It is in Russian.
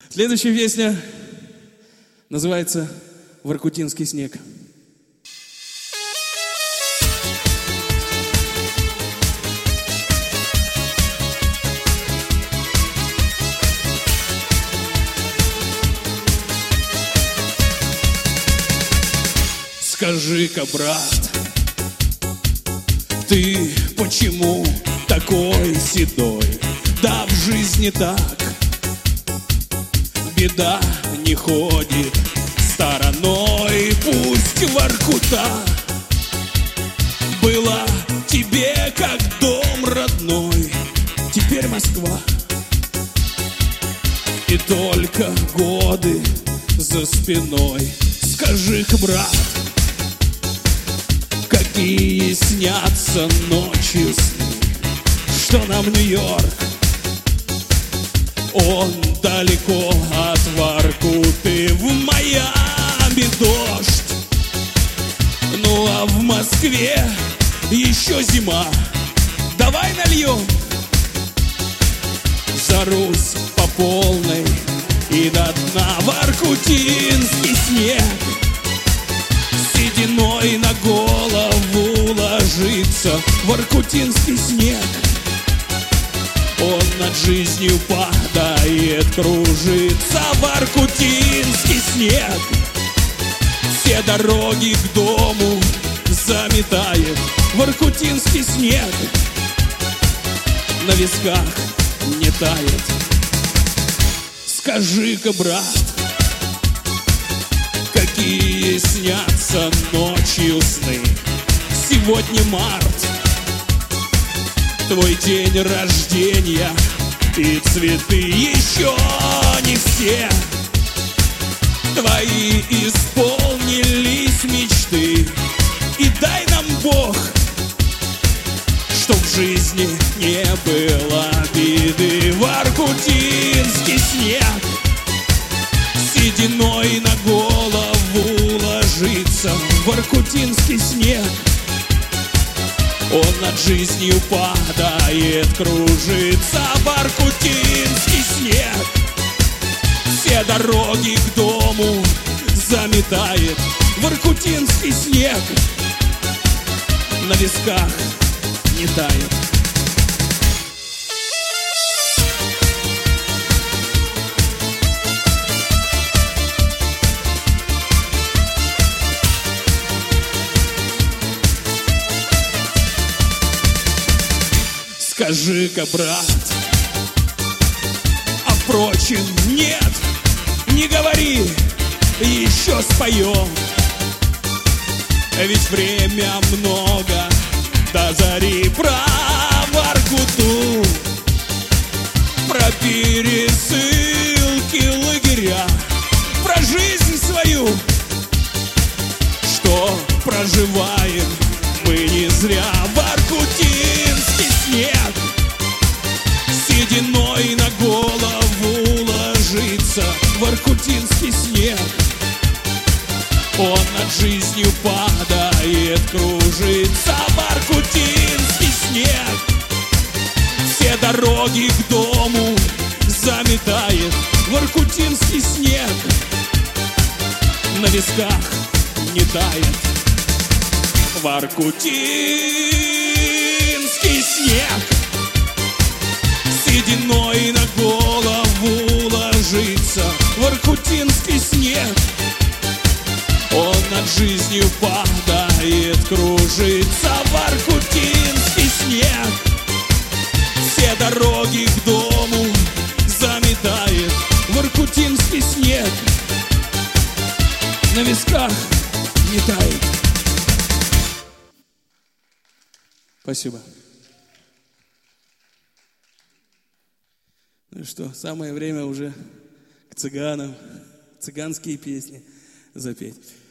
Следующая песня называется «Воркутинский снег». Скажи-ка, брат, ты почему такой седой? Да в жизни так, беда не ходит стороной. Пусть Воркута была тебе как дом родной, теперь Москва, и только годы за спиной. Скажи-ка, брат, какие снятся ночью сны, что нам Нью-Йорк, он далеко от Воркуты. В Майами дождь, ну а в Москве еще зима. Давай нальем за Русь по полной и до дна. Воркутинский снег сединой на голову ложится. Воркутинский снег, он над жизнью падает, кружится. Воркутинский снег все дороги к дому заметает. Воркутинский снег на висках не тает. Скажи-ка, брат, какие снятся ночью сны? Сегодня март, твой день рождения, и цветы еще не все твои исполнились мечты. И дай нам Бог, чтоб в жизни не было беды. Воркутинский снег сединой на голову ложится. Воркутинский снег, он над жизнью падает, кружится. Воркутинский снег все дороги к дому заметает. Воркутинский снег на висках не тает. Скажи-ка, брат, а впрочем, нет, не говори, еще споем. Ведь время много до зари. Про Воркуту, про пересылки, лагеря, про жизнь свою, что проживаем мы не зря. Воркутинский снег сединой на голову ложится. Воркутинский снег, он над жизнью падает, кружится. Воркутинский снег все дороги к дому заметает. Воркутинский снег на висках не тает. Воркутинский снег сединой на голову ложится. Воркутинский снег, он над жизнью падает, кружится. Воркутинский снег все дороги к дому заметает. Воркутинский снег на висках не тает. Спасибо. Ну что, самое время уже к цыганам, цыганские песни запеть.